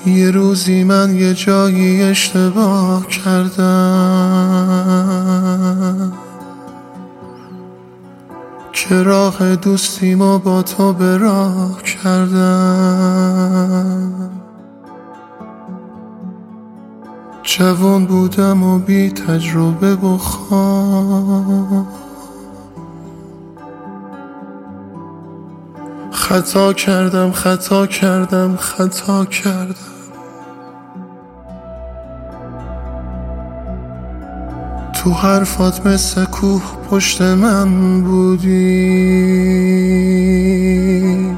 یه روزی من یه جایی اشتباه کردم که راه دوستیمو با تو به راه کردم. جوان بودم و بی تجربه و خام، خطا کردم تو حرفات مثل کوه پشت من بودی،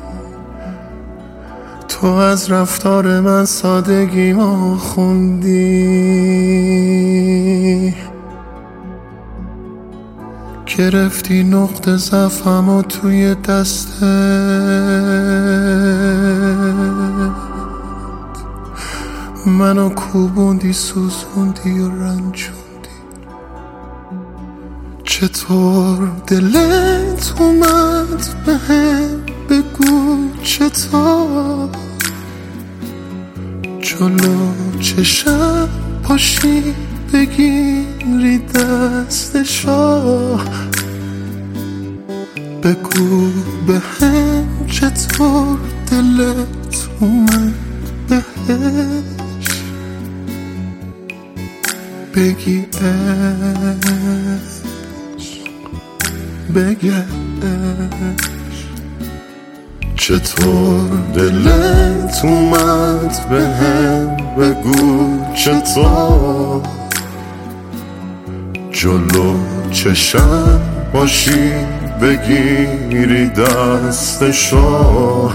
تو از رفتار من سادگیمو خوندی، گرفتی نقطه ضعفمو توی دستت، منو کوبوندی سوزوندی و رنجوندی. چطور دلت اومد بهم بگو چطور، جلو چشم پاشی بگیری دستشو، بگو بهم چطور دلت اومد بهش بگی بگش. چطور دلت اومد بهم بگو چطور، جلو چشم باشی بگیری دستشو،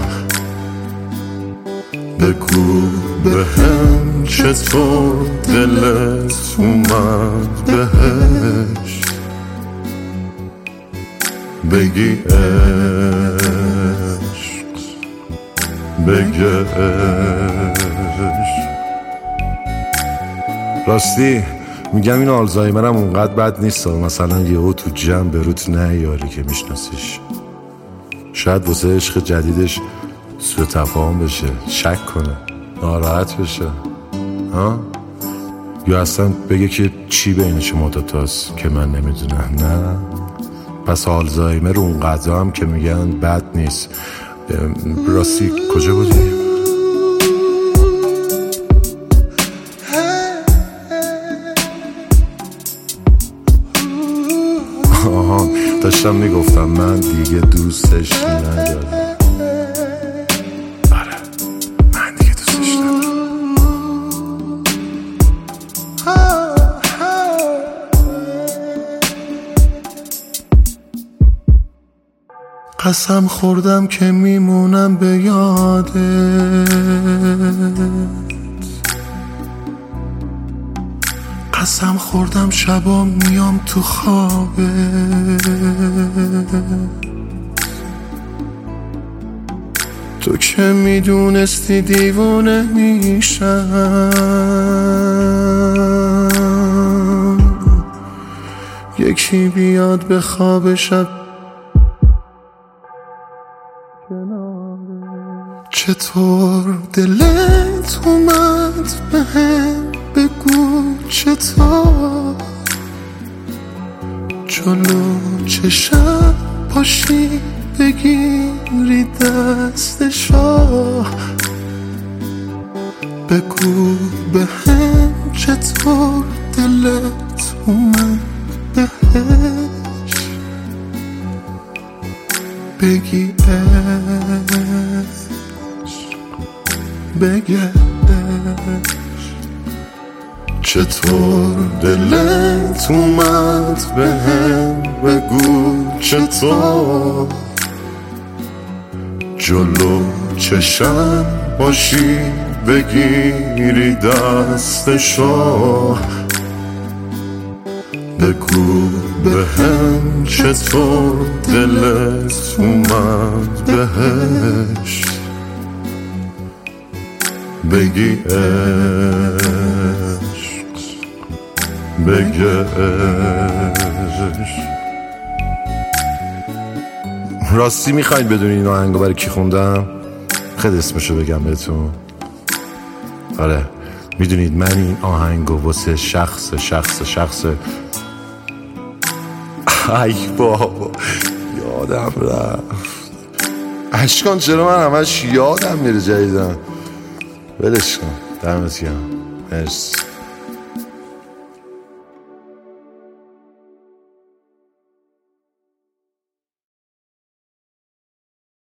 بگو بهم چطور دلت اومد بهش بگی عشق بگش. راستی میگم این آلزایمرم اونقدر بد نیست، مثلا یهو تو جمع بروت نیاری که میشناسیش، شاید واسه عشق جدیدش سوء تفاهم بشه، شک کنه، ناراحت بشه، ها؟ یا اصلا بگه که چی بین شما دوتاست که من نمیدونم. نه، پس آلزایمر اونقدر هم که میگن بد نیست. راستی کجا بودی؟ آها، داشتم میگفتم من دیگه دوستش ندارم. آره، من دیگه دوستش ندارم. قسم خوردم که میمونم به یادت، قسم خوردم شبا میام تو خوابت، تو که میدونستی دیوونه میشم، یکی بیاد به خواب شب. چطور دلت اومد بهم بگو چطور، جلو چشم پاشی بگیری دستشو، بگو بهم چطور دلت اومد بهش بگی بگش. چطور دلت اومد بهم بگو چطور، جلو چشم باشی بگیری دستشو، بگو بهم چطور دلت اومد بهش بگی عشق بگش. راستی میخواید بدونی این آهنگو برای کی خوندم؟ خیلی اسمشو بگم بهتون. آره میدونید من این آهنگو واسه شخص ای بابا یادم رفت اشکان، چرا من همش یادم میره جدیدن. ولش کن، دمت گرم، مرسی.